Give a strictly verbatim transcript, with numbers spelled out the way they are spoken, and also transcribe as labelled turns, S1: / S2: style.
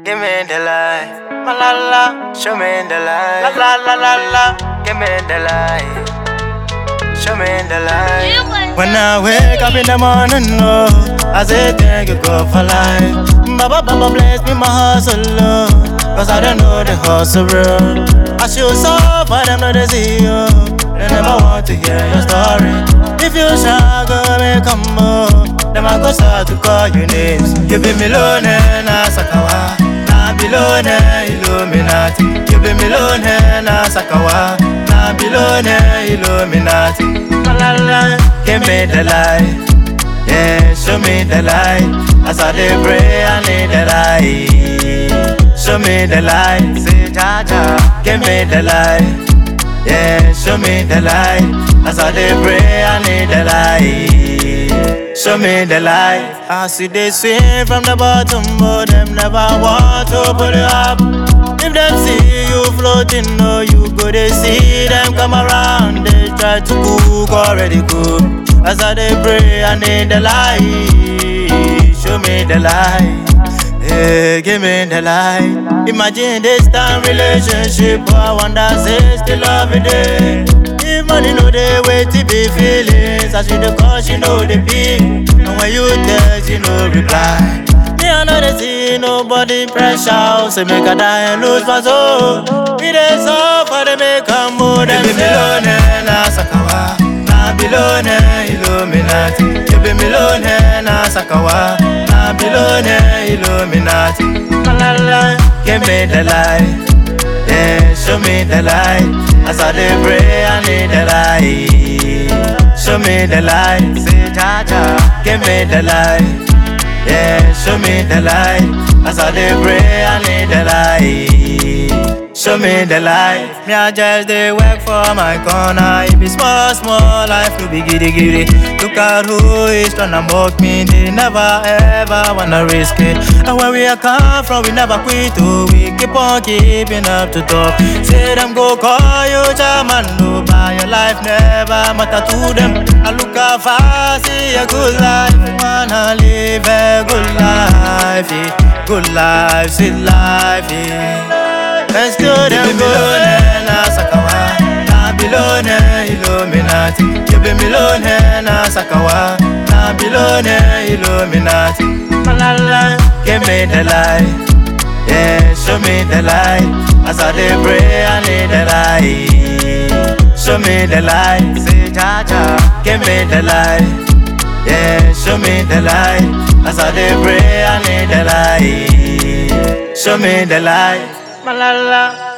S1: give me the light. Ma la la, show me the light. La la la la la, give me the light. Show me the light. When I wake up in the morning, no, I say thank you God for life. Baba Baba bless me my hustle, Lord, cause I don't know the hustle real. I should suffer them not to see you. They never want to hear your story. If you struggle, me come on. Them I go start to call you names. You be me lone, na sakawa. Na bilone, Illuminati. You be me lone, na sakawa. Na bilone, Illuminati. La la la, give me the light. Yeah, show me the light. As I dey pray, I need the light. Show me the light. Say Jaja, give me the light. Yeah, show me the light. As I dey pray, I need the light. Show me the light. I see they swim from the bottom, but them never want to pull you up. If them see you floating, no, you go they see them come around. They try to cook already cook. As I dey pray, I need the light. Show me the light. Yeah, give me the light. Imagine this time relationship, I wonder say still love it day. If money no dey wait to be feelings, as you the call she know the beat. And when you text she no reply. Me I know they see nobody pressure, say make I die and lose my soul. Me dey suffer they make a move them say Bilone na sakawa, na bilone Illuminati. You be milone na sakawa, na bilone Illuminati. La la la, give me the light. Yeah, show me the light. As I dey pray, I need the light. Show me the light. Say Jaja, give me the light. Yeah, show me the light. As I dey pray, I need the light. Show me the light. Me I just dey work for my corner. It be small, small life to be giddy, giddy. Look at who is tryna mock me. They never ever wanna risk it. And where we are come from, we never quit. Oh, we keep on keeping up to top. Say them go call you German, no, but your life never matter to them. I look how far, see a good life. Wanna live a good life, yeah. Good life, sweet life, yeah. Let's do them Bilone na sakawa, na bilone Illuminati. You be milone na sakawa, na bilone Illuminati. La la la, give me the light. Yeah, show me the light. As I dey pray, I need the light. Show me the light. Say Jaja, give me the light. Yeah, show me the light. As I dey pray, I need the light. Show me the light. Ma la la.